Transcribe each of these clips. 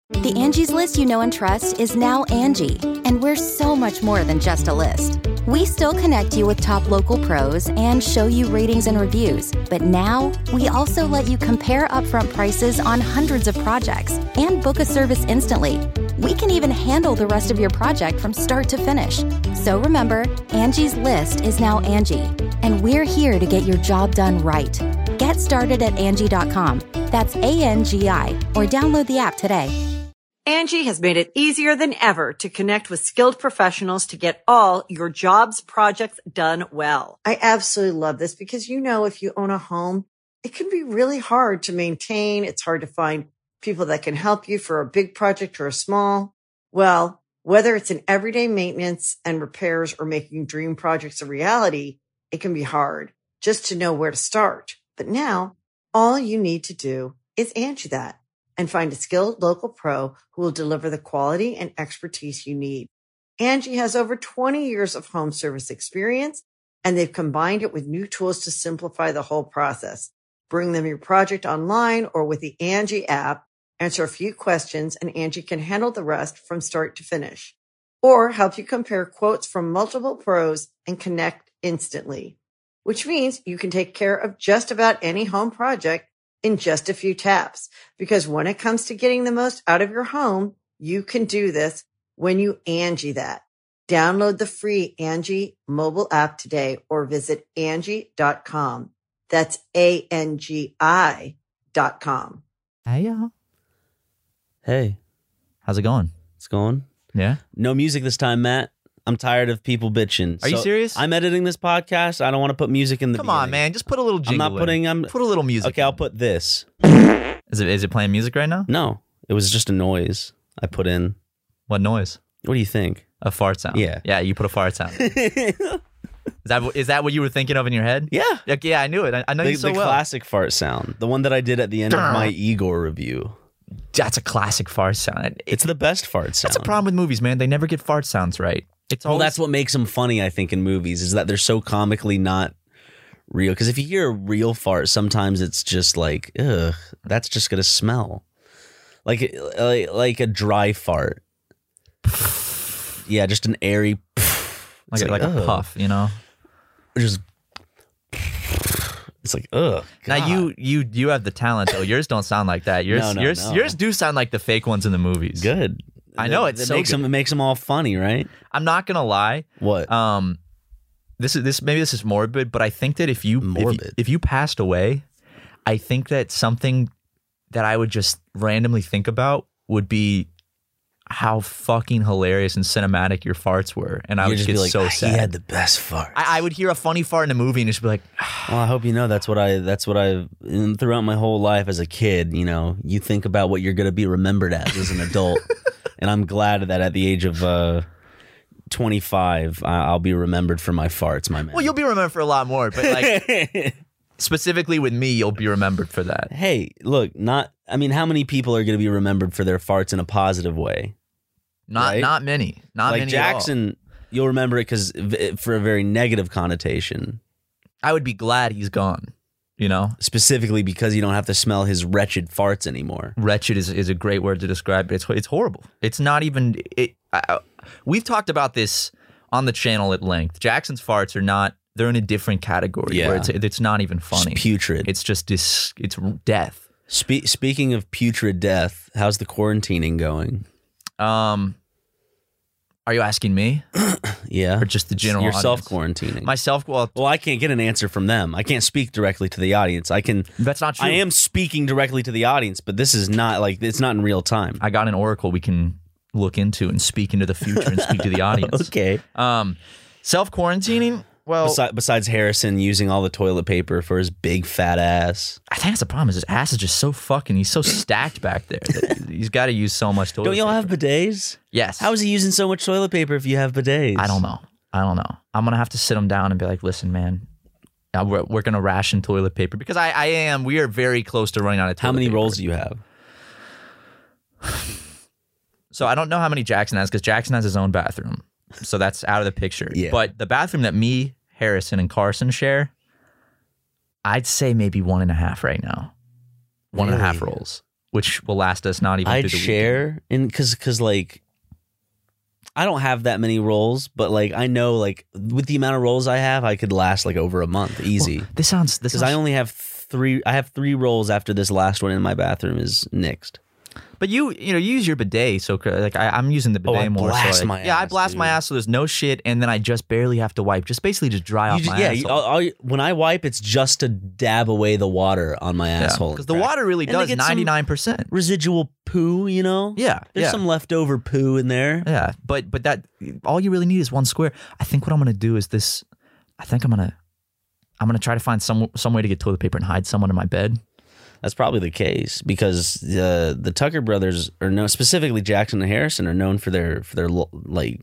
The Angie's List you know and trust is now Angie, and we're so much more than just a list. We still connect you with top local pros and show you ratings and reviews, but now we also let you compare upfront prices on hundreds of projects and book a service instantly. We can even handle the rest of your project from start to finish. So remember, Angie's List is now Angie, and we're here to get your job done right. Get started at Angie.com. That's ANGI, or download the app today. Angie has made it easier than ever to connect with skilled professionals to get all your jobs projects done well. I absolutely love this because, if you own a home, it can be really hard to maintain. It's hard to find people that can help you for a big project or a small. Well, whether it's in everyday maintenance and repairs or making dream projects a reality, it can be hard just to know where to start. But now all you need to do is Angie that and find a skilled local pro who will deliver the quality and expertise you need. Angie has over 20 years of home service experience, and they've combined it with new tools to simplify the whole process. Bring them your project online or with the Angie app, answer a few questions, and Angie can handle the rest from start to finish. Or help you compare quotes from multiple pros and connect instantly, which means you can take care of just about any home project in just a few taps. Because when it comes to getting the most out of your home, you can do this when you Angie that. Download the free Angie mobile app today or visit Angie.com. That's ANGI.com. Hey, y'all. Hey. How's it going? It's going. Yeah? No music this time, Matt. I'm tired of people bitching. Are you serious? I'm editing this podcast. I don't want to put music in the Come on, man. Just put a little jingle I'm not putting... Put a little music Okay, I'll put this. Is it playing music right now? No. It was just a noise I put in. What noise? What do you think? A fart sound. Yeah. Yeah, you put a fart sound. Is that what you were thinking of in your head? Yeah. Yeah, I knew it. I know you so the well. The classic fart sound. The one that I did at the end of my Igor review. That's a classic fart sound. It's the best fart sound. That's a problem with movies, man. They never get fart sounds right. Well, that's what makes them funny, I think, in movies, is that they're so comically not real. Because if you hear a real fart, sometimes it's just like, ugh, that's just going to smell. Like a dry fart. Yeah, just an airy... Like a puff, Just... It's like, ugh. God. Now you have the talent though. Yours don't sound like that. Yours do sound like the fake ones in the movies. Good. I know it makes them all funny, right? I'm not gonna lie. What? This is morbid, but I think that if you passed away, I think that something that I would just randomly think about would be how fucking hilarious and cinematic your farts were, and I would just get like, so sad. He had the best farts. I would hear a funny fart in a movie and just be like, well, I hope you know that's what I throughout my whole life as a kid. You think about what you're going to be remembered as an adult, and I'm glad that at the age of 25, I'll be remembered for my farts, my man. Well, you'll be remembered for a lot more, but like specifically with me, you'll be remembered for that. Hey, look, how many people are going to be remembered for their farts in a positive way? Not many. Not like many. Jackson, you'll remember it for a very negative connotation. I would be glad he's gone. Specifically because you don't have to smell his wretched farts anymore. Wretched is a great word to describe it. It's horrible. It's not even. We've talked about this on the channel at length. Jackson's farts are not. They're in a different category where it's not even funny. It's putrid. It's just it's death. Speaking of putrid death, how's the quarantining going? Are you asking me? Yeah. Or just the general You're audience? self-quarantining. Myself? Well, I can't get an answer from them. I can't speak directly to the audience. That's not true. I am speaking directly to the audience, but this is not it's not in real time. I got an oracle we can look into and speak into the future and speak to the audience. Okay. Self-quarantining? Well, besides Harrison using all the toilet paper for his big fat ass. I think that's the problem. Is his ass is just so he's so stacked back there that he's got to use so much toilet paper. Don't y'all have bidets? Yes. How is he using so much toilet paper if you have bidets? I don't know. I'm going to have to sit him down and be like, listen, man, we're going to ration toilet paper because we are very close to running out of toilet paper. How many rolls do you have? So I don't know how many Jackson has because Jackson has his own bathroom. So that's out of the picture. Yeah. But the bathroom that me, Harrison, and Carson share, I'd say maybe 1.5 right now. 1.5 rolls. which will last us not even. I'd through the share because like I don't have that many rolls, but like I know like with the amount of rolls I have, I could last like over a month easy. Well, this sounds because I only have 3. I have 3 rolls after this last one in my bathroom is nixed. But you use your bidet, so like I'm using the bidet more. Blast so my I ass, blast dude. my ass, so there's no shit, and then I just barely have to wipe, just basically just dry off my asshole. When I wipe, it's just to dab away the water on my asshole. Because the water really does 99%. Residual poo, you know? Yeah, There's some leftover poo in there. Yeah, but that all you really need is 1 square. I think what I'm gonna do is this. I think I'm gonna try to find some way to get toilet paper and hide someone in my bed. That's probably the case because the Tucker brothers are known, specifically Jackson and Harrison, are known for their like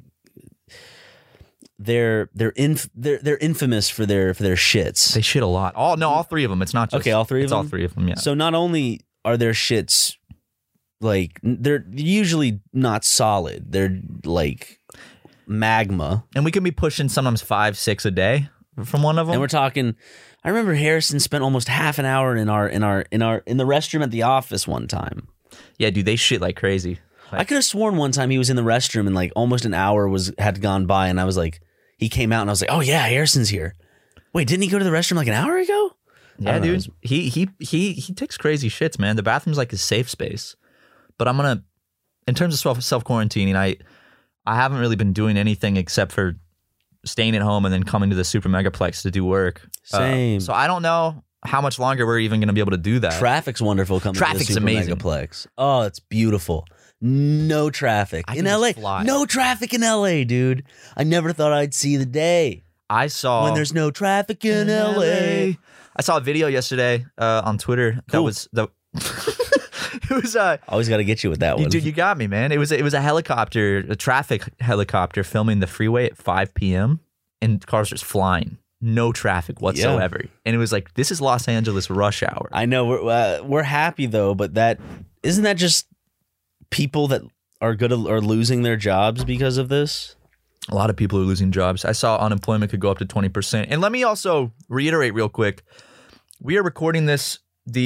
they're infamous for their shits. They shit a lot. All 3 of them. It's not just okay. All 3 of them. All 3 of them. Yeah. So not only are their shits like they're usually not solid, they're like magma, and we can be pushing sometimes 5-6 a day from one of them. And we're talking. I remember Harrison spent almost half an hour in the restroom at the office one time. Yeah, dude, they shit like crazy. I could have sworn one time he was in the restroom and like almost an hour had gone by, and I was like, he came out and I was like, oh yeah, Harrison's here. Wait, didn't he go to the restroom like an hour ago? Yeah, dude, he takes crazy shits, man. The bathroom's like his safe space. But I'm gonna, in terms of self quarantining, I haven't really been doing anything except for staying at home and then coming to the Super Megaplex to do work. Same. So I don't know how much longer we're even going to be able to do that. Traffic's wonderful coming to the Super amazing. Megaplex. Oh, it's beautiful. No traffic in LA. No traffic in LA, dude. I never thought I'd see the day. I saw when there's no traffic in LA. I saw a video yesterday on Twitter. That was the. It was always got to get you with that one. Dude, you got me, man. It was a helicopter, a traffic helicopter filming the freeway at 5 p.m. and cars just flying. No traffic whatsoever. Yeah. And it was like, this is Los Angeles rush hour. I know we're happy though, but isn't that just people that are losing their jobs because of this? A lot of people are losing jobs. I saw unemployment could go up to 20%. And let me also reiterate real quick. We are recording this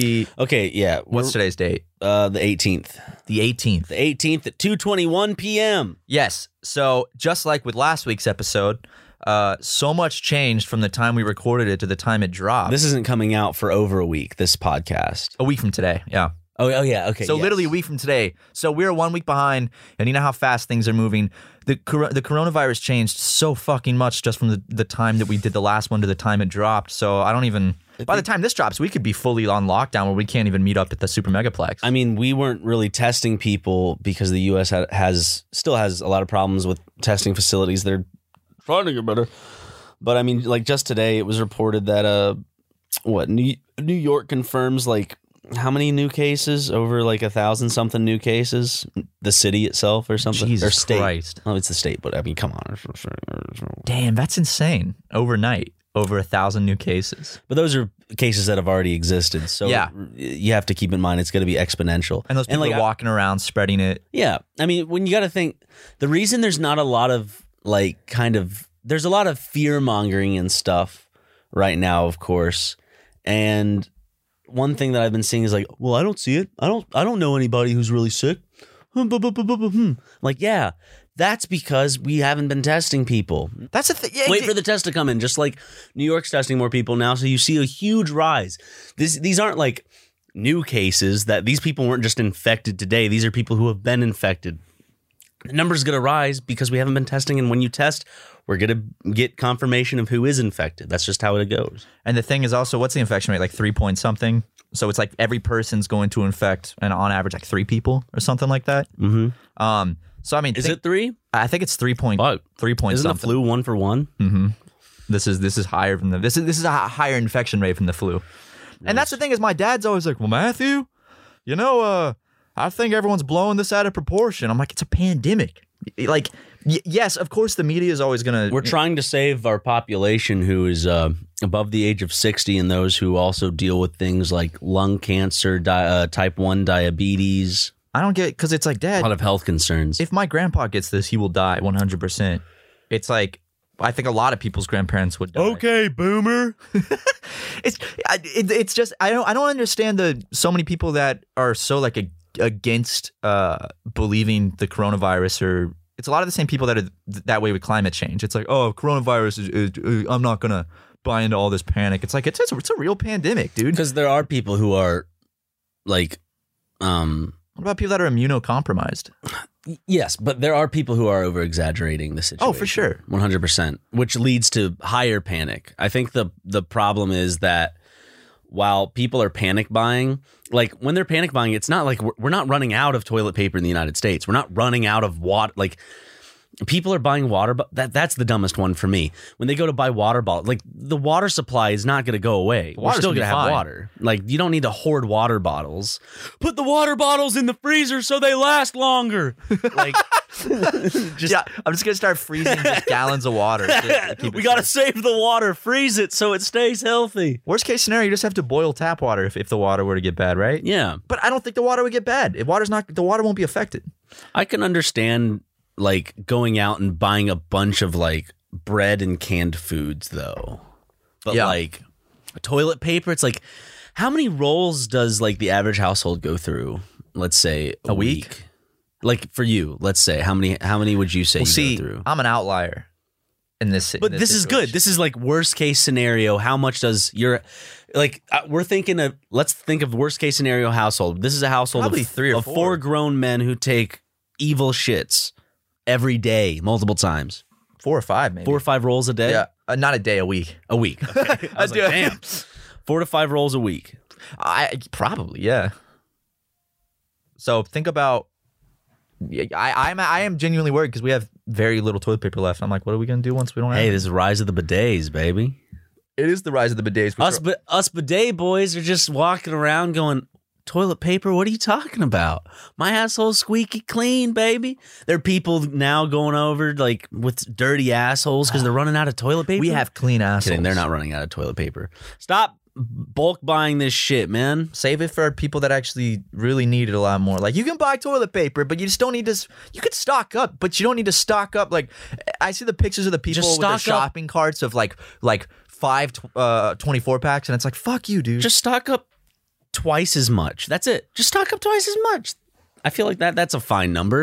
what's today's date? The 18th. The 18th. The 18th at 2:21 p.m. Yes. So just like with last week's episode, so much changed from the time we recorded it to the time it dropped. This isn't coming out for over a week, this podcast. A week from today, yeah. Oh yeah, okay. So literally a week from today. So we're 1 week behind, and you know how fast things are moving. The coronavirus changed so fucking much just from the time that we did the last one to the time it dropped. So I don't even... By the time this drops, we could be fully on lockdown where we can't even meet up at the Super Megaplex. I mean, we weren't really testing people because the U.S. still has a lot of problems with testing facilities. They're trying to get better. But I mean, like just today, it was reported that New York confirms like how many new cases? Over like 1,000 something new cases. The city itself or something. Jesus or state. Christ. Oh, it's the state, but I mean, come on. Damn, that's insane. Overnight. Over 1,000 new cases. But those are cases that have already existed. So you have to keep in mind it's going to be exponential. And those people are walking around spreading it. Yeah. I mean, when you got to think, the reason there's not a lot of there's a lot of fear mongering and stuff right now, of course. And one thing that I've been seeing is like, well, I don't see it. I don't know anybody who's really sick. Like, yeah. That's because we haven't been testing people. That's the thing. Yeah, wait for the test to come in. Just like New York's testing more people now, so you see a huge rise. These aren't like new cases. That these people weren't just infected today. These are people who have been infected. The number's going to rise because we haven't been testing, and when you test, we're going to get confirmation of who is infected. That's just how it goes. And the thing is also, what's the infection rate? Like 3 point something? So it's like every person's going to infect, and on average, like 3 people or something like that. Mm-hmm. So I mean, is it 3? I think it's 3 point. Fuck. 3 point Isn't something. the flu 1 for 1? Mm-hmm. This is higher than this is a higher infection rate from the flu. Nice. And that's the thing is, my dad's always like, well, Matthew, you know, I think everyone's blowing this out of proportion. I'm like, it's a pandemic. Like, yes, of course, the media is always gonna. We're trying to save our population who is above the age of 60, and those who also deal with things like lung cancer, type 1 diabetes. I don't get it because it's like, Dad, a lot of health concerns. If my grandpa gets this, he will die 100%. It's like, I think a lot of people's grandparents would die. Okay, boomer. It's just I don't understand so many people that are so like against believing the coronavirus, or it's a lot of the same people that are that way with climate change. It's like, oh, coronavirus is I'm not gonna buy into all this panic. It's like it's a real pandemic, dude. Because there are people who are like, what about people that are immunocompromised? Yes, but there are people who are over exaggerating the situation. Oh, for sure. 100%, which leads to higher panic. I think the problem is that while people are panic buying, like when they're panic buying, it's not like we're not running out of toilet paper in the United States. We're not running out of water. Like people are buying water, but that's the dumbest one for me. When they go to buy water bottles, like the water supply is not going to go away. We're still going to have water. Like you don't need to hoard water bottles. Put the water bottles in the freezer so they last longer. Like, I'm just going to start freezing just gallons of water. We got to save the water. Freeze it so it stays healthy. Worst case scenario, you just have to boil tap water if the water were to get bad, right? Yeah. But I don't think the water would get bad. If the water won't be affected. I can understand like going out and buying a bunch of like bread and canned foods though. But like toilet paper, it's like how many rolls does like the average household go through? Let's say a week. Like for you, let's say how many would you say you go through? I'm an outlier in this. But this is good. This is like worst case scenario. How much does your like we're thinking of? Let's think of worst case scenario household. This is a household probably of 3 or 4 four grown men who take evil shits every day, multiple times. 4 or 5, maybe 4 or 5 rolls a day. Yeah, not a day, a week. A week. Okay. I was like, damn. 4 to 5 rolls a week. Probably, yeah. So think about. I am genuinely worried because we have very little toilet paper left. I'm like, what are we gonna do once we don't have? Hey, this is the rise of the bidets, baby. It is the rise of the bidets. Us bidet boys are just walking around going, toilet paper? What are you talking about? My asshole's squeaky clean, baby. There are people now going over like with dirty assholes because they're running out of toilet paper. We have clean assholes. Kidding, they're not running out of toilet paper. Stop bulk buying this shit, man. Save it for people that actually really need it a lot more. Like you can buy toilet paper, but you just don't need to. You could stock up, but you don't need to stock up. Like I see the pictures of the people with their shopping carts of like 5 24 packs, and it's like fuck you, dude. Just stock up twice as much. That's it. Just stock up twice as much. I feel like that's a fine number.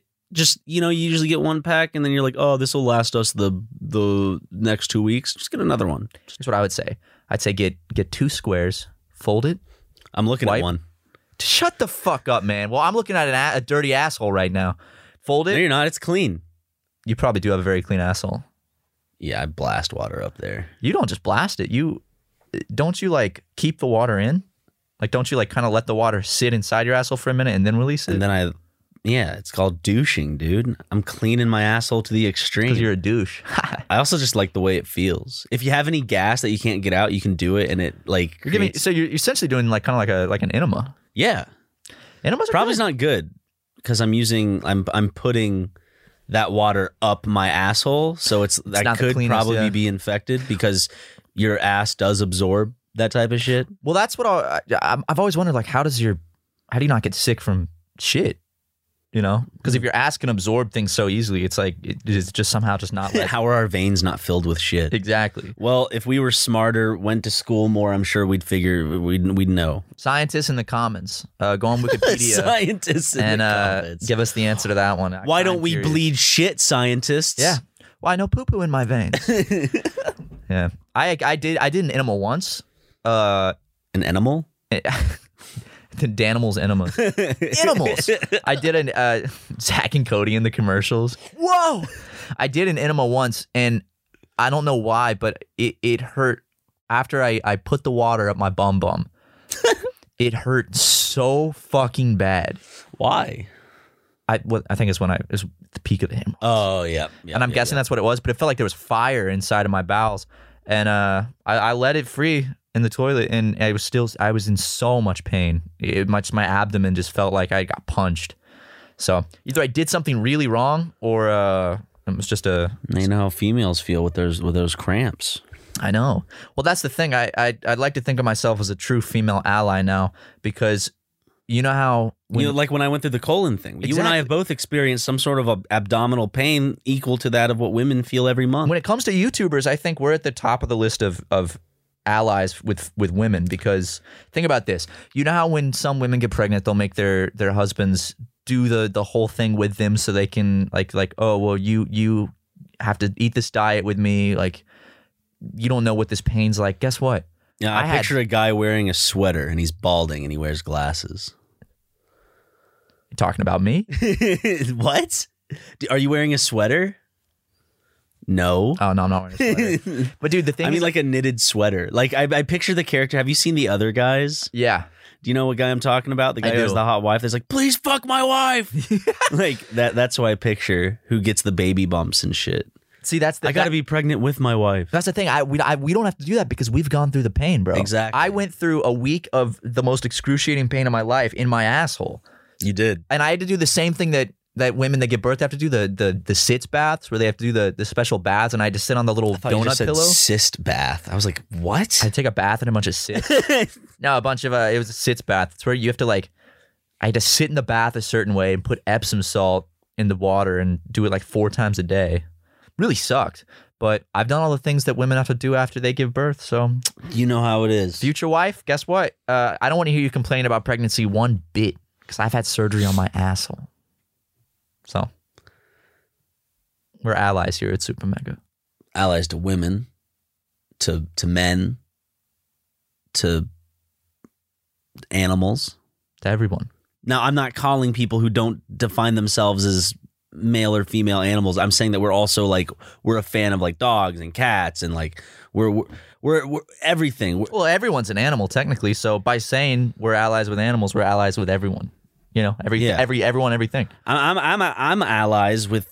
You usually get 1 pack and then you're like, oh, this will last us the next 2 weeks. Just get another one. That's what I would say. I'd say get 2 squares, fold it. I'm looking at one. Shut the fuck up, man. Well, I'm looking at a dirty asshole right now. Fold it. No, you're not. It's clean. You probably do have a very clean asshole. Yeah, I blast water up there. You don't just blast it. Don't you like keep the water in? Like, don't you like kind of let the water sit inside your asshole for a minute and then release it? And then it's called douching, dude. I'm cleaning my asshole to the extreme. Because you're a douche. I also just like the way it feels. If you have any gas that you can't get out, you can do it, and it like so you're essentially doing like kind of like an enema. Yeah, enemas are probably good. Not good because I'm putting that water up my asshole, so that could probably be infected because your ass does absorb that type of shit. Well, that's what I've always wondered. Like, how do you not get sick from shit? You know, because if your ass can absorb things so easily, it's like it is just somehow just not. How are our veins not filled with shit? Exactly. Well, if we were smarter, went to school more, I'm sure we'd know. Scientists in the comments, go on Wikipedia. Scientists in the comments. Give us the answer to that one. Why don't we bleed shit, scientists? Yeah. Well, I know poo poo in my veins. Yeah. I did an enema once. An animal? The Danimals enemas. Animals. I did Zach and Cody in the commercials. Whoa! I did an enema once, and I don't know why, but it hurt after I put the water up my bum. It hurt so fucking bad. Why? I think it's it was the peak of the enema. Oh, yeah. And I'm guessing that's what it was, but it felt like there was fire inside of my bowels. And I let it free in the toilet, and I was in so much pain. My abdomen just felt like I got punched. So either I did something really wrong, or it was just a. You know how females feel with those cramps. I know. Well, that's the thing. I'd like to think of myself as a true female ally now, because You know how like when I went through the colon thing. Exactly. You and I have both experienced some sort of abdominal pain equal to that of what women feel every month. When it comes to YouTubers, I think we're at the top of the list of allies with women, because think about this. You know how when some women get pregnant, they'll make their husbands do the whole thing with them so they can like oh well you have to eat this diet with me, like you don't know what this pain's like. Guess what? Yeah, I picture a guy wearing a sweater and he's balding and he wears glasses. You talking about me? What? Are you wearing a sweater? No. Oh no, I'm not wearing a sweater. But dude, the thing I is, mean like a knitted sweater. Like I picture the character. Have you seen The Other Guys? yeah. Do you know what guy I'm talking about? The guy I who has do. the hot wife that's like, please fuck my wife. Like that's who I picture, who gets the baby bumps and shit. See, I gotta be pregnant with my wife. That's the thing. We don't have to do that because we've gone through the pain, bro. Exactly. I went through a week of the most excruciating pain of my life in my asshole. You did. And I had to do the same thing that women that give birth have to do, the sits baths, where they have to do the special baths, and I had to sit on the little You donut just said pillow. cyst bath. I was like, what? I take a bath and a bunch of sits. No, a bunch of it was a sits bath. It's where you have to I had to sit in the bath a certain way and put Epsom salt in the water and do it like 4 times a day. Really sucked. But I've done all the things that women have to do after they give birth. So You know how it is. future wife, guess what? I don't want to hear you complain about pregnancy one bit, because I've had surgery on my asshole. So we're allies here at Super Mega. Allies to women, to men, to animals. To everyone. Now, I'm not calling people who don't define themselves as male or female animals. I'm saying that we're also we're a fan of dogs and cats and we're everything. Well, everyone's an animal technically. So by saying we're allies with animals, we're allies with everyone. You know, everyone, everything. I'm allies with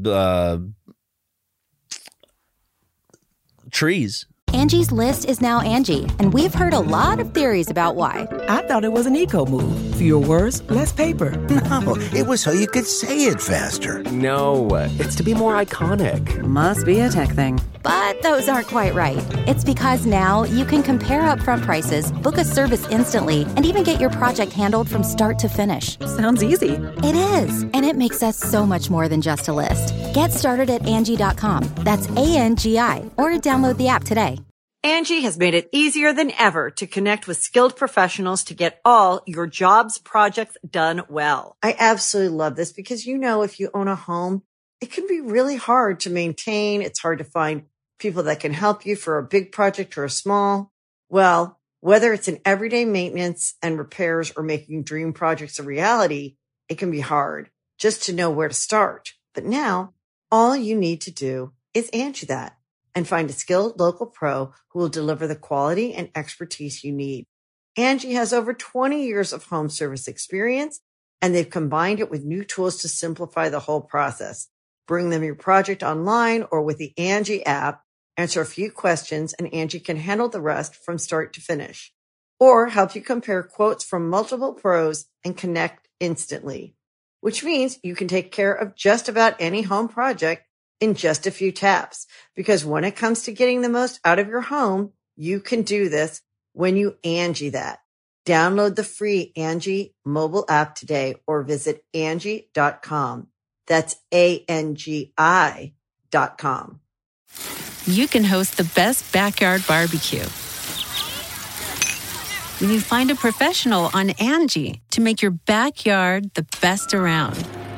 trees. Angie's List is now Angie, and we've heard a lot of theories about why. I thought it was an eco move. Fewer words, less paper. No, it was so you could say it faster. No, it's to be more iconic. Must be a tech thing. But those aren't quite right. It's because now you can compare upfront prices, book a service instantly, and even get your project handled from start to finish. Sounds easy. It is, and it makes us so much more than just a list. Get started at Angie.com. That's ANGI, or download the app today. Angie has made it easier than ever to connect with skilled professionals to get all your jobs projects done well. I absolutely love this because, if you own a home, it can be really hard to maintain. It's hard to find people that can help you for a big project or a small. Well, whether it's in everyday maintenance and repairs or making dream projects a reality, it can be hard just to know where to start. But now all you need to do is Angie that and find a skilled local pro who will deliver the quality and expertise you need. Angie has over 20 years of home service experience, and they've combined it with new tools to simplify the whole process. Bring them your project online or with the Angie app, answer a few questions, and Angie can handle the rest from start to finish. Or help you compare quotes from multiple pros and connect instantly, which means you can take care of just about any home project in just a few taps. Because when it comes to getting the most out of your home, you can do this when you Angie that. Download the free Angie mobile app today or visit Angie.com. That's ANGI.com. You can host the best backyard barbecue when you find a professional on Angie to make your backyard the best around.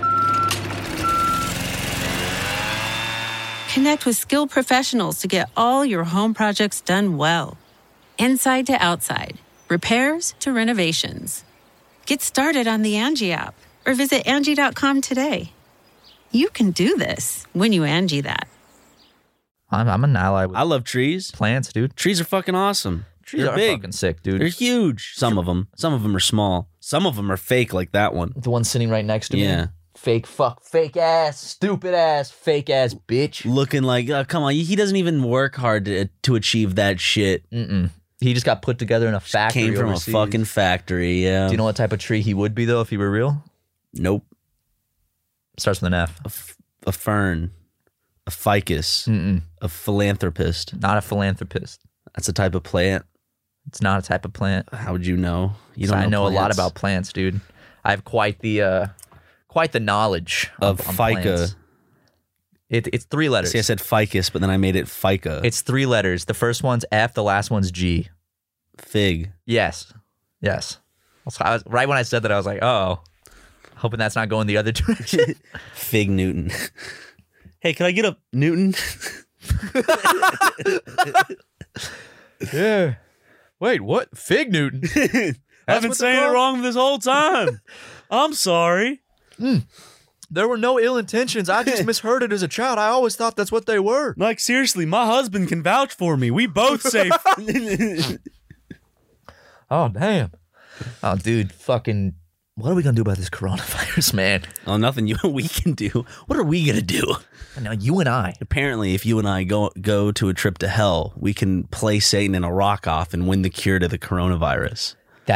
Connect with skilled professionals to get all your home projects done well. Inside to outside, repairs to renovations. Get started on the Angie app or visit Angie.com today. You can do this when you Angie that. I'm an ally with I love trees. plants, dude. Trees are fucking awesome. Trees They're are big. fucking sick, dude. They're huge. Some of them are small. Some of them are fake, like that one. The one sitting right next to me. Yeah. Fake ass, stupid ass, fake ass bitch. Looking like, come on, he doesn't even work hard to achieve that shit. He just got put together in a factory. Came from overseas. a fucking factory, yeah. Do you know what type of tree he would be though if he were real? Nope. Starts with an F. A fern. A ficus. A philanthropist. Not a philanthropist. That's a type of plant. It's not a type of plant. How would you know? You So don't I know a lot plants. about plants, dude. I have quite the knowledge of on fica. plants. It's 3 letters. See, I said ficus, but then I made it fica. It's 3 letters. The first one's F, the last one's G. Fig. Yes. So I was, right when I said that, I was like, oh, hoping that's not going the other direction. Fig Newton. Hey, can I get a Newton? Yeah. Wait, what? Fig Newton? I've been saying it wrong this whole time. I'm sorry. There were no ill intentions. I just misheard it as a child. I always thought that's what they were. Like, seriously, my husband can vouch for me. We both say... Oh, damn. Oh, dude, fucking... What are we going to do about this coronavirus, man? Oh, nothing we can do. What are we going to do? Now, you and I. Apparently, if you and I go to a trip to hell, we can play Satan in a rock-off and win the cure to the coronavirus.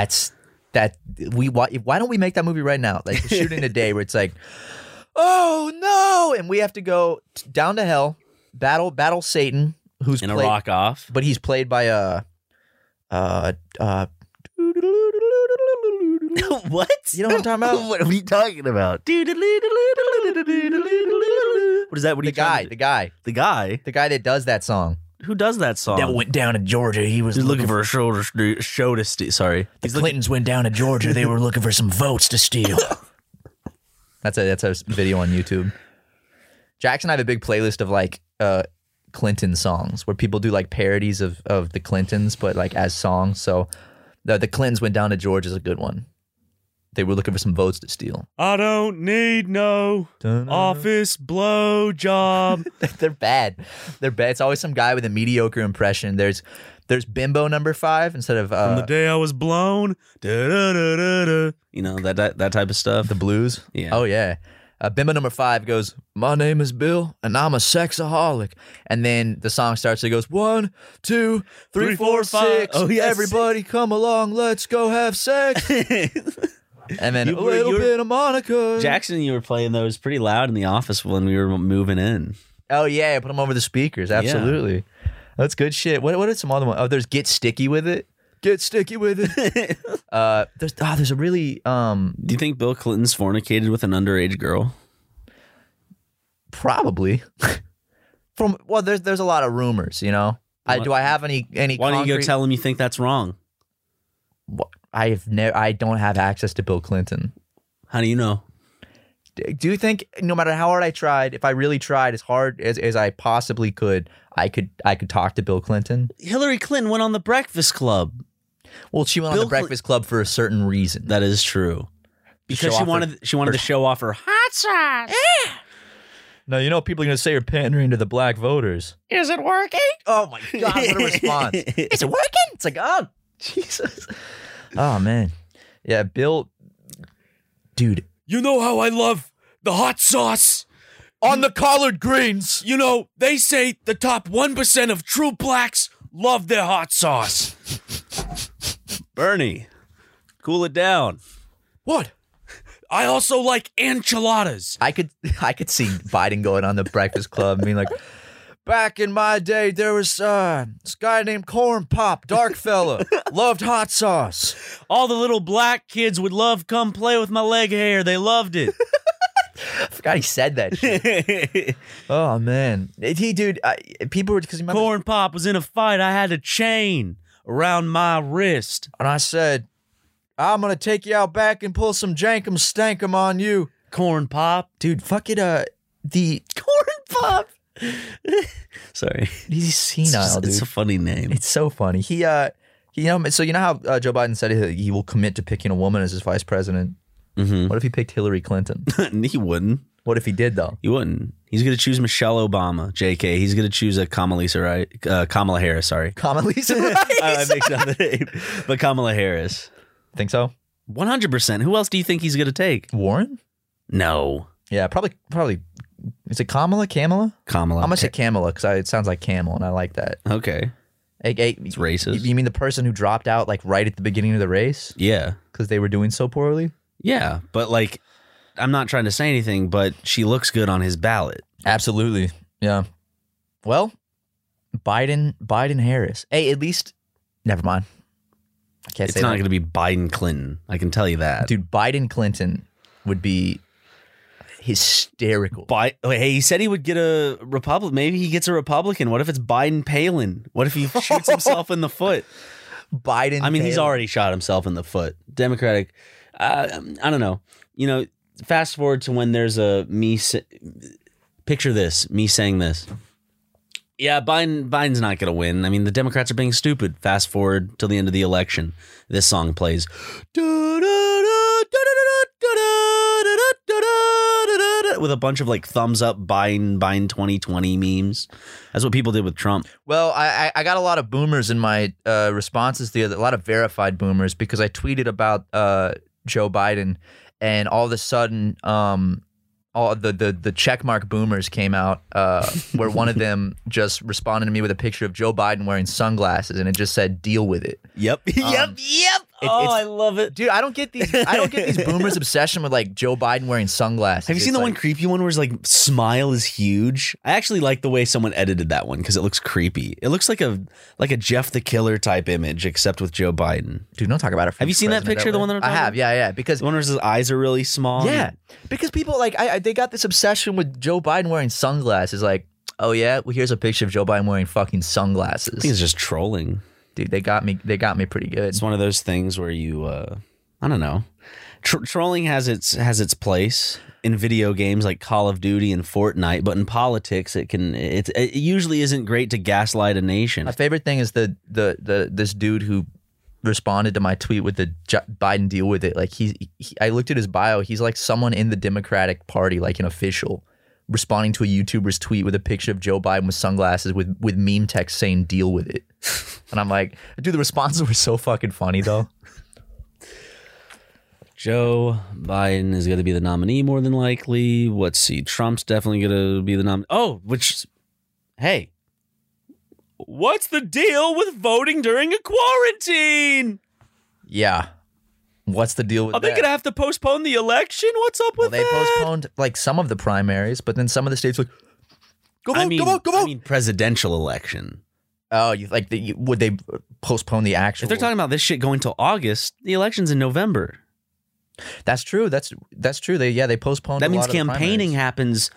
Why don't we make that movie right now? Like, shooting a day where it's like, oh, no! And we have to go down to hell, battle Satan, who's in a rock-off. But he's played by What? You know what I'm talking about? What are we talking about? What is that? What are The guy that does that song. Who does that song? That went down to Georgia. He was He's looking for a show to steal. Sorry. The Clintons went down to Georgia. They were looking for some votes to steal. That's a video on YouTube. Jackson and I have a big playlist of like Clinton songs where people do like parodies of the Clintons, but like as songs. So the Clintons went down to Georgia is a good one. They were looking for some votes to steal. I don't need no office blow job. They're bad. It's always some guy with a mediocre impression. There's Bimbo number 5 instead of From the day I was blown. Da-da-da-da-da. You know, that type of stuff. the blues. Yeah. Oh yeah. Bimbo number 5 goes, "My name is Bill and I'm a sexaholic." And then the song starts. It goes 1, 2, 3, 4, 6. Oh, yes. Everybody come along. Let's go have sex. And then You a were- little you were- bit of Monica. Jackson, you were playing those pretty loud in the office when we were moving in. Oh yeah, I put them over the speakers. Absolutely. That's good shit. What are some other ones? Oh, there's Get Sticky With It. Get sticky with it. There's a really Do you think Bill Clinton's fornicated with an underage girl? probably there's a lot of rumors, you know. Do I have any Why don't you go tell him you think that's wrong? I don't have access to Bill Clinton. How do you know? Do you think no matter how hard I tried, if I really tried as hard as I possibly could, I could talk to Bill Clinton? Hillary Clinton went on the Breakfast Club. Well, she went on the Breakfast Club for a certain reason. That is true. Because show she off wanted to show off her hot sauce. No, you know people are going to say you're pandering to the black voters. Is it working? Oh my God, what a response. Is it working? It's like, oh, Jesus. Oh, man. Yeah, Bill, dude. You know how I love the hot sauce? On the collard greens. You know, they say the top 1% of true blacks love their hot sauce. Bernie, cool it down. What? I also like enchiladas. I could see Biden going on the Breakfast Club and being like, back in my day, there was this guy named Corn Pop, dark fella, loved hot sauce. All the little black kids would love come play with my leg hair. They loved it. I forgot he said that shit. Oh, man. People were, because Corn Pop was in a fight. I had a chain around my wrist. And I said, I'm going to take you out back and pull some jankum stankum on you. Corn Pop. Dude, fuck it, the Corn Pop. Sorry. He's senile, dude. It's a funny name. It's so funny. So you know how Joe Biden said he will commit to picking a woman as his vice president? Mm-hmm. What if he picked Hillary Clinton? He wouldn't. What if he did, though? He wouldn't. He's going to choose Michelle Obama, JK. He's going to choose Kamala Harris, sorry. Kamala Harris? I mixed up the name. But Kamala Harris. Think so? 100%. Who else do you think he's going to take? Warren? No. Yeah, probably. Is it Kamala? Kamala. I'm going to say Kamala because it sounds like camel, and I like that. Okay. It's racist. You mean the person who dropped out like right at the beginning of the race? Yeah. Because they were doing so poorly? Yeah, but like, I'm not trying to say anything, but she looks good on his ballot. Absolutely. Yeah. Well, Biden Harris. Hey, at least, never mind. It's not going to be Biden Clinton. I can tell you that. Dude, Biden Clinton would be hysterical. Hey, he said he would get a Republican. Maybe he gets a Republican. What if it's Biden Palin? What if he shoots himself in the foot? Biden. I mean, Palin. he's already shot himself in the foot. Democratic. I don't know. You know, fast forward to when there's a picture this, me saying this. Yeah, Biden's not going to win. I mean, the Democrats are being stupid. Fast forward till the end of the election. This song plays. With a bunch of like thumbs up Biden 2020 memes. That's what people did with Trump. Well, I got a lot of boomers in my responses a lot of verified boomers, because I tweeted about Joe Biden, and all of a sudden all the checkmark boomers came out, where one of them just responded to me with a picture of Joe Biden wearing sunglasses, and it just said "deal with it." Yep. Yep. I love it, dude. I don't get these boomers' obsession with like Joe Biden wearing sunglasses. Have you seen the one creepy one where his like smile is huge? I actually like the way someone edited that one because it looks creepy. It looks like a Jeff the Killer type image, except with Joe Biden. Dude, don't talk about it. Have you seen that picture? The one that I'm talking about? Yeah. Because the one where his eyes are really small. Yeah, because people like they got this obsession with Joe Biden wearing sunglasses. Like, oh yeah, well here's a picture of Joe Biden wearing fucking sunglasses. I think it's just trolling. Dude, they got me pretty good. It's one of those things where you, I don't know. Trolling has its place in video games like Call of Duty and Fortnite, but in politics, it usually isn't great to gaslight a nation. My favorite thing is this dude who responded to my tweet with the Biden deal with it. Like I looked at his bio. He's like someone in the Democratic Party, like an official, responding to a YouTuber's tweet with a picture of Joe Biden with sunglasses with meme text saying "deal with it." And I'm like, dude, the responses were so fucking funny though. Joe Biden is going to be the nominee more than likely. Let's see. Trump's definitely going to be the nominee. Oh, hey, what's the deal with voting during a quarantine? Yeah. What's the deal with that? Are they going to have to postpone the election? What's up with that? They postponed like some of the primaries, but then some of the states were like, go vote. I mean presidential election. Oh, would they postpone the actual? If they're talking about this shit going till August, the election's in November. That's true. That's true. They postponed. That means campaigning happens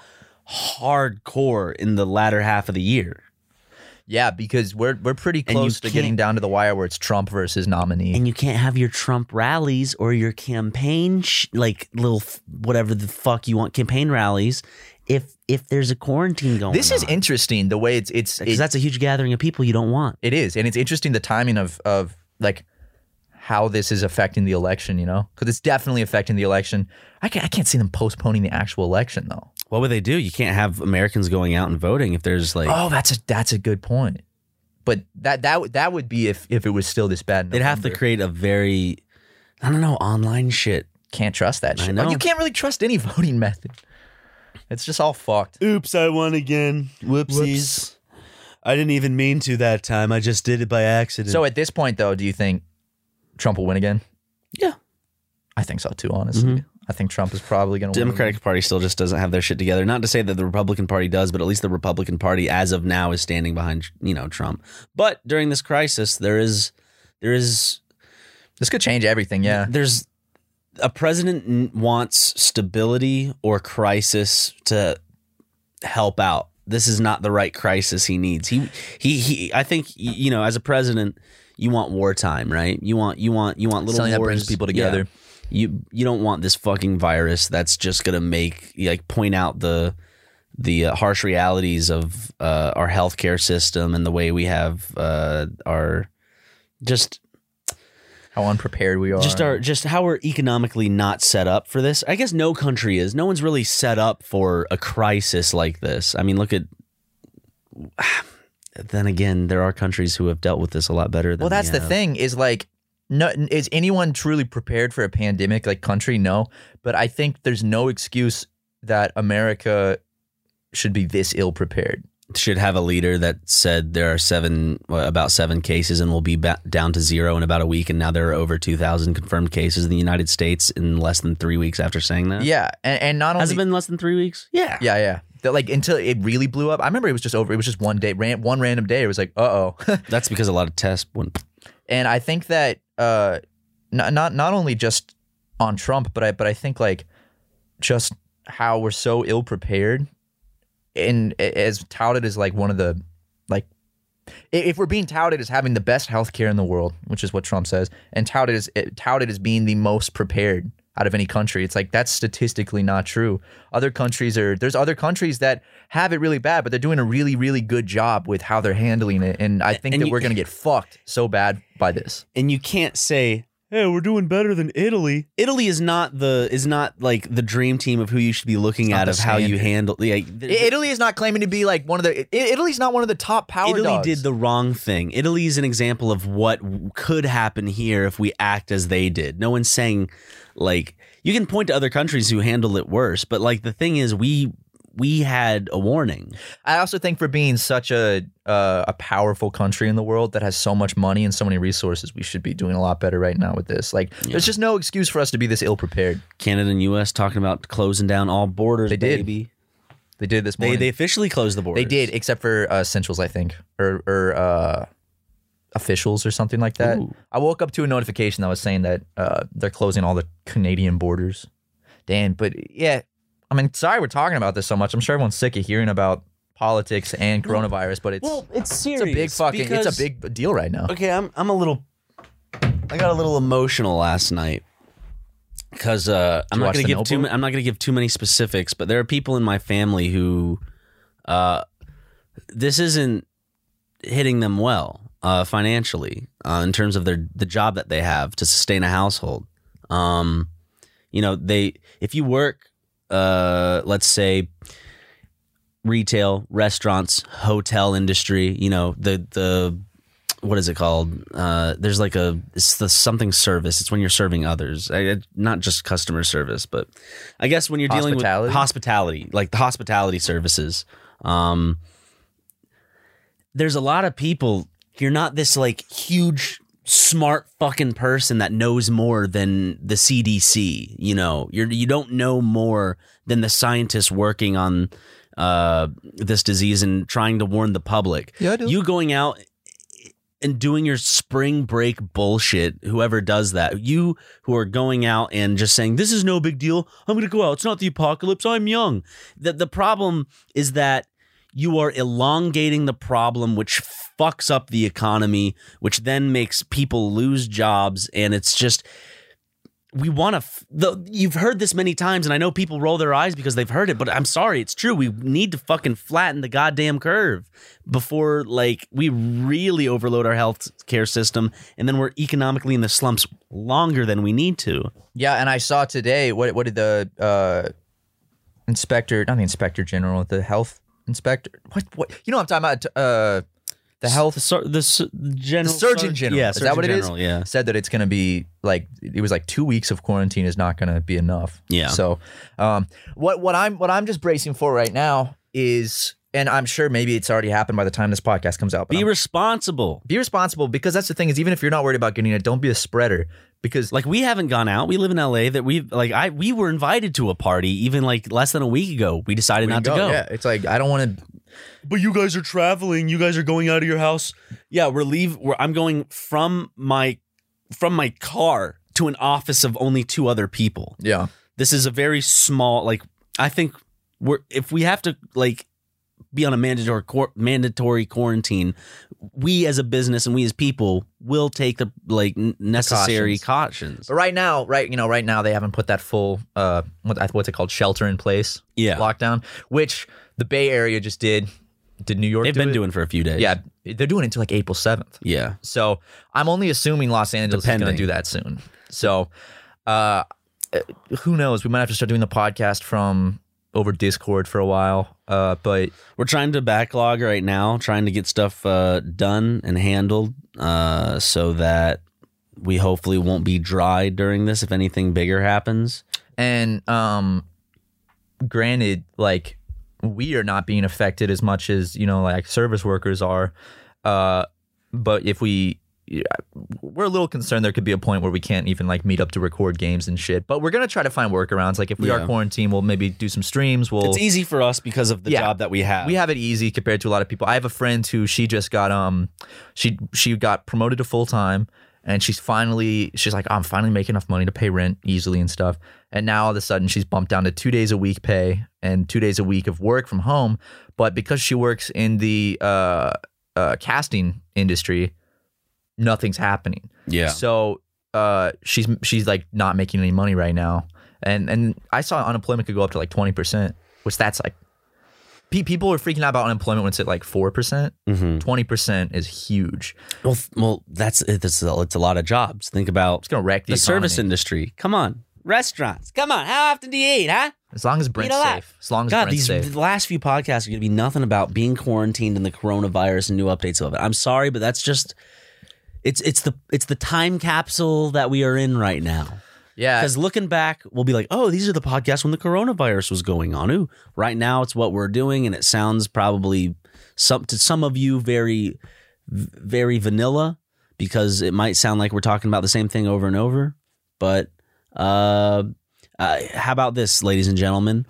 hardcore in the latter half of the year. Yeah, because we're pretty close to getting down to the wire where it's Trump versus nominee. And you can't have your Trump rallies or your campaign like little whatever the fuck you want campaign rallies if there's a quarantine going on. This is interesting the way it's because that's a huge gathering of people you don't want. It is, and it's interesting the timing of like how this is affecting the election, you know? Because it's definitely affecting the election. I can't see them postponing the actual election though. What would they do? You can't have Americans going out and voting if there's like... Oh, that's a good point. But that would be if it was still this bad in November. They'd have to create a very, I don't know, online shit. Can't trust that shit. I know. Like, you can't really trust any voting method. It's just all fucked. Oops, I won again. Whoopsies. Whoops. I didn't even mean to that time. I just did it by accident. So at this point, though, do you think Trump will win again? Yeah. I think so, too, honestly. Mm-hmm. I think Trump is probably going to win. Democratic Party still just doesn't have their shit together. Not to say that the Republican Party does, but at least the Republican Party, as of now, is standing behind, Trump. But during this crisis, there is... This could change everything, yeah. There's... A president wants stability or crisis to help out. This is not the right crisis he needs. He I think, as a president, you want wartime, right? You want little something wars that brings people together. Yeah. You don't want this fucking virus that's just gonna point out the harsh realities of our healthcare system and the way we have our just how unprepared we are. Just how we're economically not set up for this. I guess no country is. No one's really set up for a crisis like this. I mean, look at. Then again, there are countries who have dealt with this a lot better than. Well, that's the thing. Is like, no, is anyone truly prepared for a pandemic? Like country, no. But I think there's no excuse that America should be this ill prepared. Should have a leader that said there are about 7 cases and we'll be down to 0 in about a week, and now there are over 2,000 confirmed cases in the United States in less than 3 weeks after saying that. Yeah, and not only has it been less than 3 weeks? Yeah. Like until it really blew up. I remember it was just over. It was just one day, one random day. It was like, uh-oh. That's because a lot of tests went. And I think that not only just on Trump, but I think like just how we're so ill prepared, and as touted as like one of the like, if we're being touted as having the best healthcare in the world, which is what Trump says, and touted as being the most prepared out of any country, it's like that's statistically not true. There's other countries that have it really bad, but they're doing a really, really good job with how they're handling it. And I think we're going to get fucked so bad by this. And you can't say, hey, we're doing better than Italy. Italy is not like the dream team of who you should be looking at of how you handle. Italy is not claiming to be like one of the. Italy's not one of the top power dogs. Italy did the wrong thing. Italy is an example of what could happen here if we act as they did. No one's saying like you can point to other countries who handled it worse, but like the thing is we had a warning. I also think for being such a powerful country in the world that has so much money and so many resources, we should be doing a lot better right now with this. Like, there's just no excuse for us to be this ill-prepared. Canada and U.S. talking about closing down all borders, baby. They did this morning. They officially closed the borders. They did, except for essentials, I think, or officials or something like that. Ooh. I woke up to a notification that was saying that they're closing all the Canadian borders. Damn, but yeah. I mean, sorry we're talking about this so much. I'm sure everyone's sick of hearing about politics and coronavirus, but it's serious. It's a big deal right now. Okay, I got a little emotional last night because I'm not going to give too many specifics, but there are people in my family who this isn't hitting them well financially in terms of the job that they have to sustain a household. If you work, let's say retail, restaurants, hotel industry, the what is it called? There's like it's the something service. It's when you're serving others, not just customer service, but I guess when you're dealing with hospitality, like the hospitality services. There's a lot of people. You're not this like huge smart fucking person that knows more than the CDC. You don't know more than the scientists working on this disease and trying to warn the public. Yeah, I do. You going out and doing your spring break bullshit, whoever does that, you who are going out and just saying, this is no big deal, I'm going to go out, it's not the apocalypse, I'm young. The problem is that you are elongating the problem, which fucks up the economy, which then makes people lose jobs. And it's just, we want to, you've heard this many times, and I know people roll their eyes because they've heard it, but I'm sorry, it's true. We need to fucking flatten the goddamn curve before we really overload our health care system, and then we're economically in the slumps longer than we need to. Yeah, and I saw today, what did the not the inspector general, the health inspector, what what I'm talking about, the health, the surgeon general, yeah, is that what it is? Yeah, said that it's going to be it was 2 weeks of quarantine is not going to be enough. Yeah. So, what I'm just bracing for right now is, and I'm sure maybe it's already happened by the time this podcast comes out. Be responsible. Be responsible, because that's the thing is, even if you're not worried about getting it, don't be a spreader. Because we haven't gone out. We live in LA. That we were invited to a party even less than a week ago. We decided not to go. Yeah, it's like I don't want to. But you guys are traveling. You guys are going out of your house. Yeah, I'm going from my car to an office of only 2 other people. Yeah, this is a very small. I think if we have to be on a mandatory quarantine, we as a business and we as people will take the necessary cautions. But right now they haven't put that full what's it called, shelter in place lockdown, which the Bay Area just did. Did New York? They've been doing for a few days. Yeah, they're doing it until April 7th. Yeah. So I'm only assuming Los Angeles is going to do that soon. So who knows? We might have to start doing the podcast from over Discord for a while. But we're trying to backlog right now, trying to get stuff done and handled so that we hopefully won't be dry during this if anything bigger happens. And granted, we are not being affected as much as service workers are, but if we're a little concerned there could be a point where we can't even meet up to record games and shit. But we're gonna try to find workarounds. If we are quarantined, we'll maybe do some streams. It's easy for us because of the job that we have. We have it easy compared to a lot of people. I have a friend who she just got she got promoted to full time, And she's like, I'm finally making enough money to pay rent easily and stuff. And now all of a sudden she's bumped down to 2 days a week pay and 2 days a week of work from home. But because she works in the casting industry, nothing's happening. Yeah. So she's like not making any money right now. And I saw unemployment could go up to like 20%, which that's like, people are freaking out about unemployment when it's at like 4%. 20% is huge. Well, it's a lot of jobs. Think about it's gonna wreck the service industry. Come on, restaurants. Come on, how often do you eat, huh? As long as Brent's safe. As long as Brent's safe. The last few podcasts are gonna be nothing about being quarantined and the coronavirus and new updates of it. I'm sorry, but that's just it's the time capsule that we are in right now. Yeah. Because looking back, we'll be like, oh, these are the podcasts when the coronavirus was going on. Ooh, right now it's what we're doing, and it sounds probably to some of you very, very vanilla because it might sound like we're talking about the same thing over and over. But how about this, ladies and gentlemen?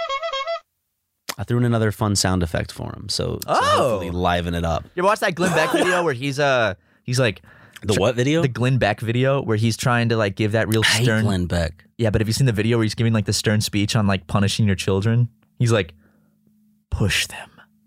I threw in another fun sound effect for him, so hopefully liven it up. You ever watch that Glenn Beck video where he's like. The what video? The Glenn Beck video where he's trying to like give that real stern. I hate Glenn Beck. Yeah, but have you seen the video where he's giving like the stern speech on like punishing your children? He's like, push them,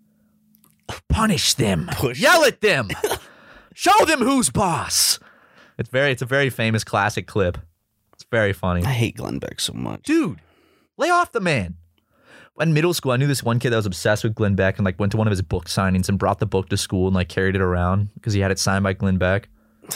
punish them, yell at them, show them who's boss. It's a very famous classic clip. It's very funny. I hate Glenn Beck so much, dude. Lay off the man. In middle school, I knew this one kid that was obsessed with Glenn Beck and like went to one of his book signings and brought the book to school and like carried it around because he had it signed by Glenn Beck.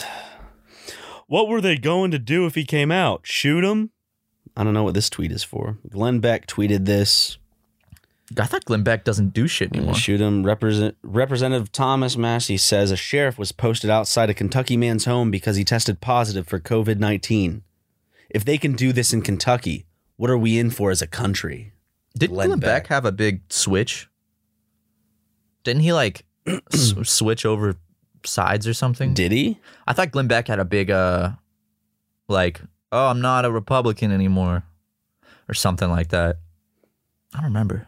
What were they going to do if he came out? Shoot him? I don't know what this tweet is for. Glenn Beck tweeted this. I thought Glenn Beck doesn't do shit anymore. Shoot him. Representative Thomas Massey says a sheriff was posted outside a Kentucky man's home because he tested positive for COVID-19. If they can do this in Kentucky, what are we in for as a country? Did Glenn Beck have a big switch? Didn't he like switch over sides or something? Did he? I thought Glenn Beck had a big like, oh, I'm not a Republican anymore or something like that. I don't remember.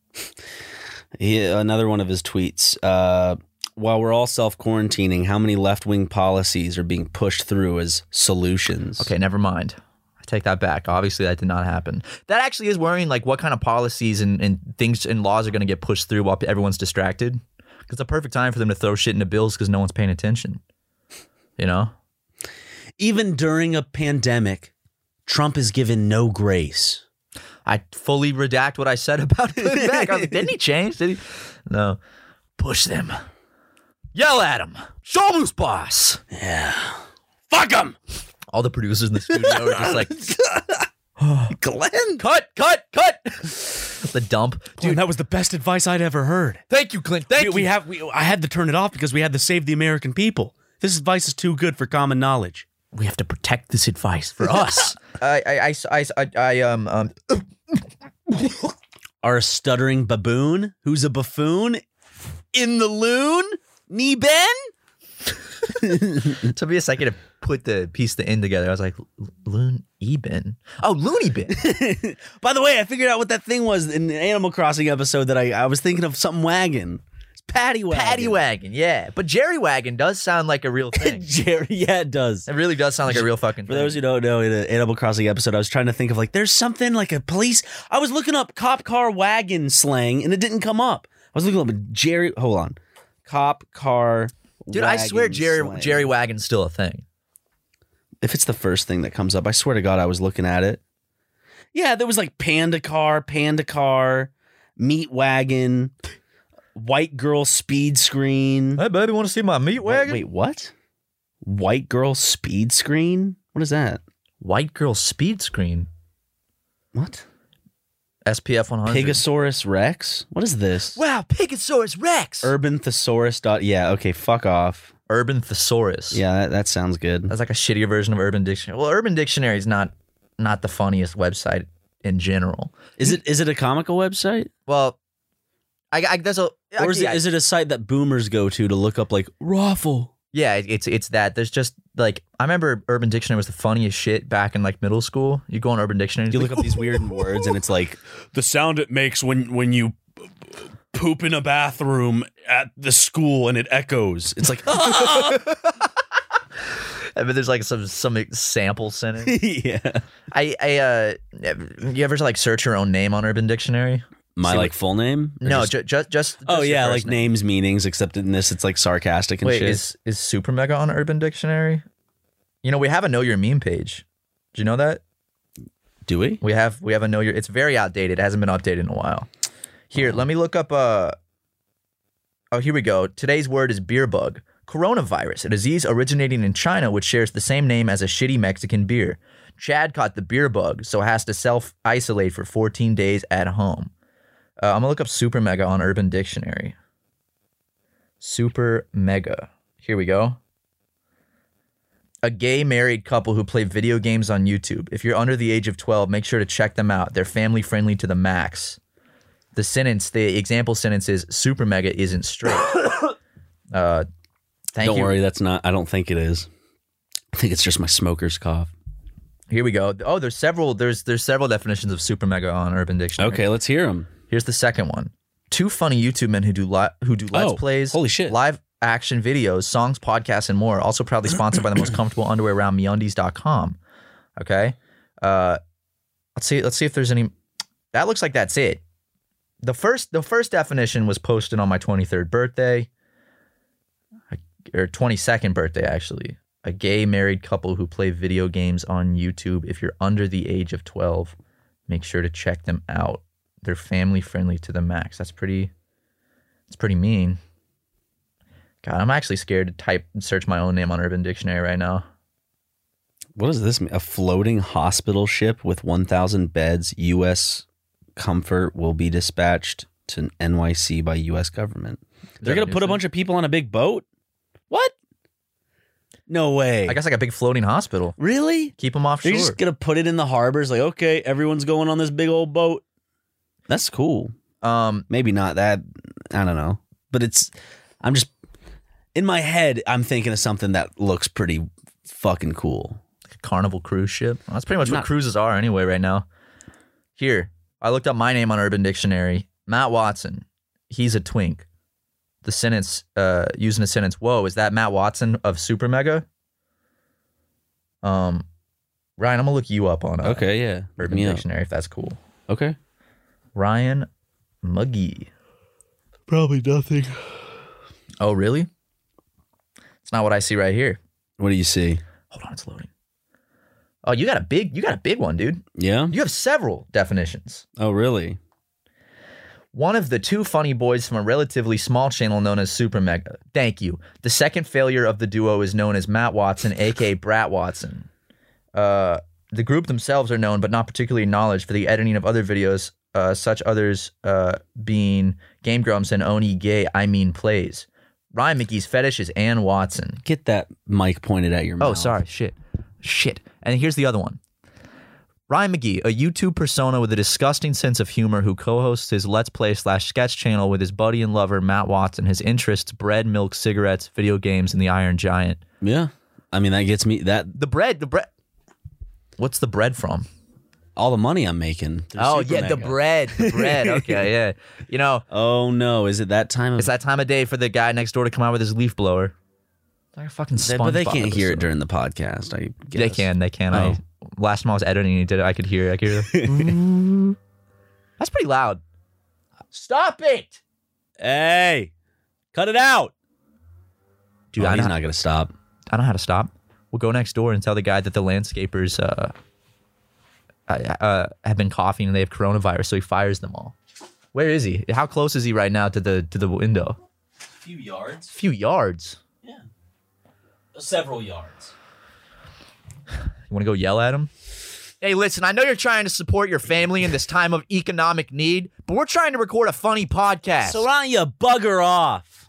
Another one of his tweets. While we're all self-quarantining, how many left-wing policies are being pushed through as solutions? Okay, never mind. I take that back. Obviously, that did not happen. That actually is worrying, like what kind of policies and things and laws are going to get pushed through while everyone's distracted. It's a perfect time for them to throw shit into bills because no one's paying attention. You know? Even during a pandemic, Trump is given no grace. I fully redact what I said about Glenn Beck. I was like, didn't he change? Did he? No. Push them. Yell at him. Show him who's boss. Yeah. Fuck him. All the producers in the studio are just like, Glenn. Cut. The dump. Dude, that was the best advice I'd ever heard. Thank you, Clint. Thank you. I had to turn it off because we had to save the American people. This advice is too good for common knowledge. We have to protect this advice for us. Are a stuttering baboon who's a buffoon in the loon? Knee Ben? It took me a second to put the end together. I was like, Loon Eben. Oh, Looney Bin. By the way, I figured out what that thing was in the Animal Crossing episode that I was thinking of something wagon. It's Paddy Wagon. Paddy Wagon, yeah. But Jerry Wagon does sound like a real thing. Yeah, it does. It really does sound like a real fucking thing. For those who don't know, in the Animal Crossing episode, I was trying to think of like, there's something like a police. I was looking up cop car wagon slang and it didn't come up. I was looking up Jerry. Hold on. Cop car Dude, I swear Jerry Wagon's still a thing. If it's the first thing that comes up, I swear to God, I was looking at it. Yeah, there was like Panda Car, Meat Wagon, White Girl Speed Screen. Hey, baby, want to see my meat wagon? Wait, what? White Girl Speed Screen? What is that? White Girl Speed Screen? What? SPF 100. Pigosaurus Rex? What is this? Wow, Pigosaurus Rex. Urban Thesaurus. Yeah, okay, fuck off. Urban Thesaurus. Yeah, that sounds good. That's like a shittier version of Urban Dictionary. Well, Urban Dictionary is not the funniest website in general. Is it a comical website? Well, is it a site that boomers go to look up like raffle? Yeah, it's that. There's just like, I remember Urban Dictionary was the funniest shit back in like middle school. You go on Urban Dictionary, you look up these weird words, and it's like the sound it makes when you poop in a bathroom at the school and it echoes. It's like I mean, there's like some sample sentence. Yeah. You ever like search your own name on Urban Dictionary? My like full name? Or No, just oh your yeah, first like name. names, meanings. Except in this, it's like sarcastic and Wait, shit. is Super Mega on Urban Dictionary? You know, we have a Know Your Meme page. Do you know that? Do we? We have a Know Your. It's very outdated. It hasn't been updated in a while. Here, let me look up. Oh, here we go. Today's word is beer bug. Coronavirus, a disease originating in China, which shares the same name as a shitty Mexican beer. Chad caught the beer bug, so has to self-isolate for 14 days at home. I'm gonna look up Super Mega on Urban Dictionary. Super Mega. Here we go. A gay married couple who play video games on YouTube. If you're under the age of 12, make sure to check them out. They're family friendly to the max. The example sentence is Super Mega isn't straight. Don't worry, that's not. I don't think it is. I think it's just my smoker's cough. Here we go. Oh, there's several definitions of Super Mega on Urban Dictionary. Okay, let's hear them. Here's the second one. Two funny YouTube men who do let's plays, holy shit, live action videos, songs, podcasts, and more. Also proudly sponsored by the most comfortable underwear around MeUndies.com. Okay. Let's see if there's any. That looks like that's it. The first definition was posted on my 23rd birthday. Or 22nd birthday, actually. A gay married couple who play video games on YouTube. If you're under the age of 12, make sure to check them out. They're family friendly to the max. That's pretty mean. God, I'm actually scared to search my own name on Urban Dictionary right now. What does this mean? A floating hospital ship with 1,000 beds, U.S. Comfort, will be dispatched to NYC by U.S. government. They're going to put a bunch of people on a big boat? What? No way. I guess like a big floating hospital. Really? Keep them offshore. They're just going to put it in the harbors like, okay, everyone's going on this big old boat. That's cool. Maybe not that. I don't know. But I'm just, in my head, I'm thinking of something that looks pretty fucking cool. Like a Carnival cruise ship. Well, that's pretty much what cruises are anyway right now. Here, I looked up my name on Urban Dictionary. Matt Watson. He's a twink. The sentence, using a sentence, whoa, is that Matt Watson of Super Mega? Ryan, I'm going to look you up on Urban Dictionary if that's cool. Okay. Ryan Muggy. Probably nothing. Oh, really? It's not what I see right here. What do you see? Hold on, it's loading. Oh, you got a big one, dude. Yeah? You have several definitions. Oh, really? One of the two funny boys from a relatively small channel known as Super Mega. Thank you. The second failure of the duo is known as Matt Watson, a.k.a. Brat Watson. The group themselves are known, but not particularly acknowledged for the editing of other videos, such others being Game Grumps and Oni Gay, Plays. Ryan McGee's fetish is Ann Watson. Get that mic pointed at your mouth. Oh, sorry. Shit. And here's the other one. Ryan McGee, a YouTube persona with a disgusting sense of humor who co-hosts his Let's Play / sketch channel with his buddy and lover, Matt Watson. His interests, bread, milk, cigarettes, video games, and the Iron Giant. Yeah. I mean, that gets me... The bread. What's the bread from? All the money I'm making. The bread. Okay, yeah. You know... Oh, no. Is it that time of... It's that time of day for the guy next door to come out with his leaf blower. Like a fucking SpongeBob But they can't hear it episode. during the podcast, I guess. They can. Oh. Last time I was editing, he did it. I could hear it. That's pretty loud. Stop it! Hey! Cut it out! Dude, he's not going to stop. I know how to stop. We'll go next door and tell the guy that the landscapers have been coughing and they have coronavirus, so he fires them all. Where is he? How close is he right now to the window? A few yards. A few yards? Yeah. Several yards. You want to go yell at him? Hey, listen, I know you're trying to support your family in this time of economic need, but we're trying to record a funny podcast. So why don't you bugger off?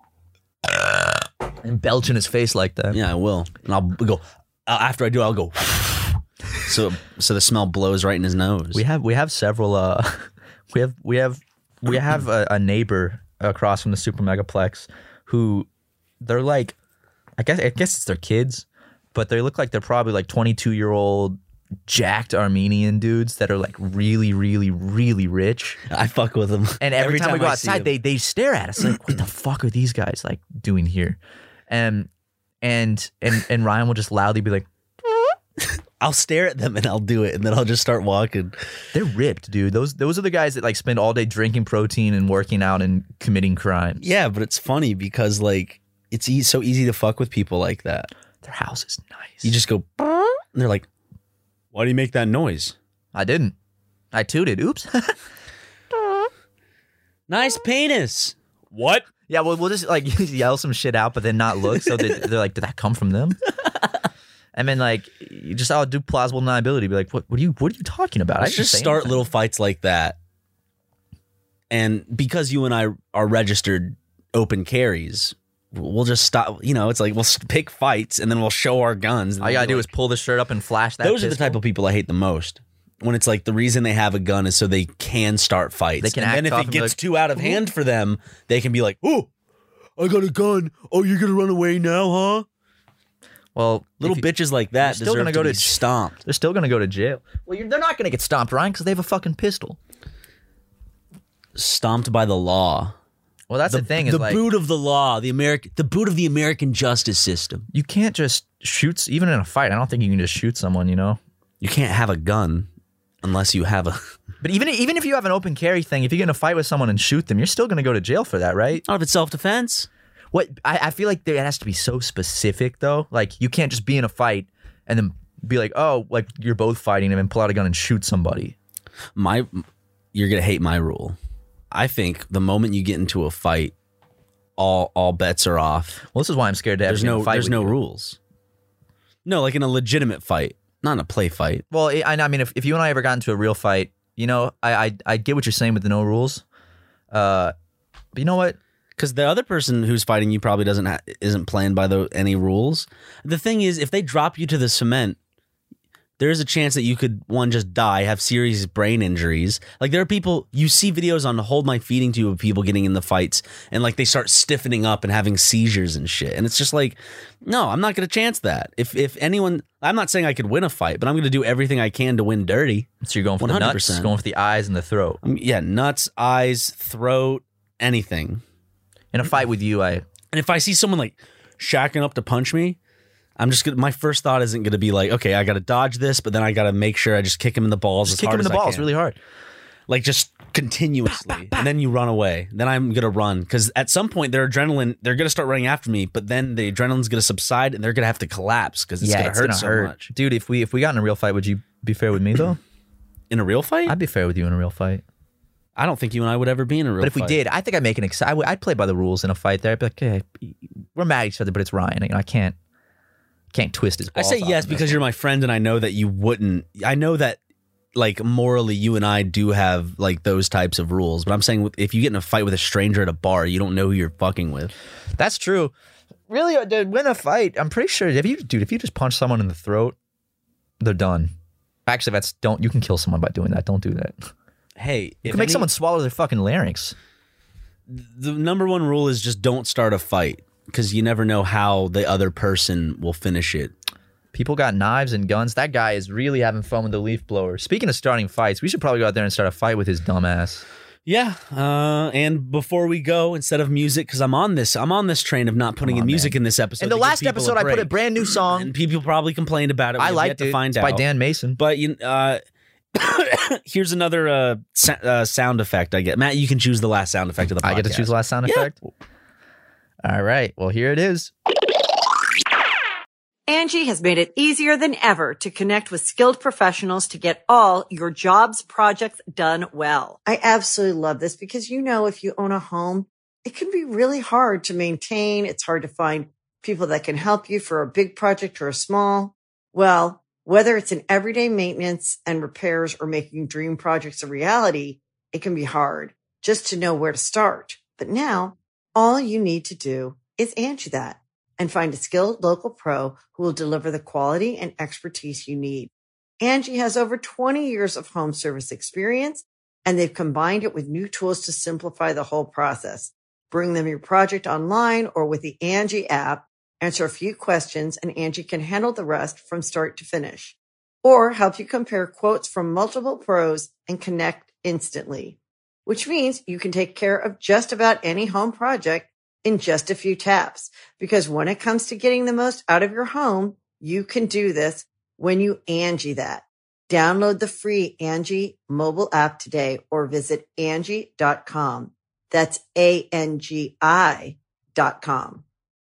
And belch in his face like that. Yeah, I will. And I'll go, after I do, I'll go. So the smell blows right in his nose. We have several, we have a neighbor across from the Super Megaplex who they're like, I guess it's their kids, but they look like they're probably like 22-year-old jacked Armenian dudes that are like really, really, really rich. I fuck with them. And every time we go outside, they stare at us like, what the fuck are these guys like doing here? And and Ryan will just loudly be like, I'll stare at them and I'll do it, and then I'll just start walking. they're ripped, dude. Those are the guys that like spend all day drinking protein and working out and committing crimes. Yeah, but it's funny because like it's so easy to fuck with people like that. Their house is nice. You just go, and they're like, "Why do you make that noise?" I didn't. I tooted. Oops. Nice penis. What? Yeah, well, we'll just like yell some shit out, but then not look. So they're like, did that come from them? And then like, you just do plausible deniability. Be like, what are you talking about? Let's just start little fights like that. And because you and I are registered open carries, we'll just stop. You know, it's like we'll pick fights and then we'll show our guns. All you gotta do is pull the shirt up and flash that. Those are the type of people I hate the most. When it's like the reason they have a gun is so they can start fights. They can and then if act it off gets and too out of hand for them, they can be like, "Oh, I got a gun. Oh, you're gonna run away now, huh?" Well, little bitches like that still deserve gonna go to be to stomped. They're still gonna go to jail. Well, they're not gonna get stomped, Ryan, because they have a fucking pistol. Stomped by the law. Well, that's the thing. Is the like, boot of the law, the boot of the American justice system. You can't just shoot, even in a fight. I don't think you can just shoot someone. You know, you can't have a gun unless you have a. But even if you have an open carry thing, if you get in a fight with someone and shoot them, you're still going to go to jail for that, right? Not if it's self-defense. What I feel like there has to be so specific though. Like you can't just be in a fight and then be like, oh, like you're both fighting and then pull out a gun and shoot somebody. You're gonna hate my rule. I think the moment you get into a fight, all bets are off. Well, this is why I'm scared to have a fight. There's no rules. No, like in a legitimate fight, not in a play fight. Well, I mean, if you and I ever got into a real fight, you know, I get what you're saying with the no rules. But you know what? Because the other person who's fighting you probably isn't playing by any rules. The thing is, if they drop you to the cement, there's a chance that you could, just die, have serious brain injuries. Like there are people, you see videos on Hold My Feeding Tube of people getting in the fights and like they start stiffening up and having seizures and shit. And it's just like, no, I'm not going to chance that. If anyone, I'm not saying I could win a fight, but I'm going to do everything I can to win dirty. So you're going for 100%. The nuts, going for the eyes and the throat. Yeah, nuts, eyes, throat, anything. In a fight with you, and if I see someone like shacking up to punch me, I'm just gonna. My first thought isn't gonna be like, okay, I gotta dodge this, but then I gotta make sure I just kick him in the balls. Just kick him in the balls really hard, like just continuously, and then you run away. Then I'm gonna run because at some point they're gonna start running after me, but then the adrenaline's gonna subside and they're gonna have to collapse because it's gonna hurt so much. Dude, if we got in a real fight, would you be fair with me though? In a real fight, I'd be fair with you in a real fight. I don't think you and I would ever be in a real fight. But if we did, I think I'd make I'd play by the rules in a fight there. I'd be like, hey, we're mad at each other, but it's Ryan. You know, I can't twist his balls. I say yes because you're my friend and I know that you wouldn't. I know that like morally you and I do have like those types of rules. But I'm saying if you get in a fight with a stranger at a bar, you don't know who you're fucking with. That's true. Really, to win a fight, I'm pretty sure if you just punch someone in the throat, they're done. Actually, you can kill someone by doing that. Don't do that. Hey, you can make someone swallow their fucking larynx. The number one rule is just don't start a fight because you never know how the other person will finish it. People got knives and guns. That guy is really having fun with the leaf blower. Speaking of starting fights, we should probably go out there and start a fight with his dumb ass. Yeah, and before we go, instead of music, because I'm on this train of not putting in music in this episode. In the last episode, I put a brand new song, and people probably complained about it. I liked it. It's by Dan Mason, but here's another sound effect I get. Matt, you can choose the last sound effect of the podcast. I get to choose the last sound effect? All right. Well, here it is. Angie has made it easier than ever to connect with skilled professionals to get all your jobs projects done well. I absolutely love this because, you know, if you own a home, it can be really hard to maintain. It's hard to find people that can help you for a big project or a small. Well, whether it's in everyday maintenance and repairs or making dream projects a reality, it can be hard just to know where to start. But now, all you need to do is Angie that and find a skilled local pro who will deliver the quality and expertise you need. Angie has over 20 years of home service experience, and they've combined it with new tools to simplify the whole process. Bring them your project online or with the Angie app. Answer a few questions and Angie can handle the rest from start to finish. Or help you compare quotes from multiple pros and connect instantly. Which means you can take care of just about any home project in just a few taps. Because when it comes to getting the most out of your home, you can do this when you Angie that. Download the free Angie mobile app today or visit Angie.com. That's ANGI.com.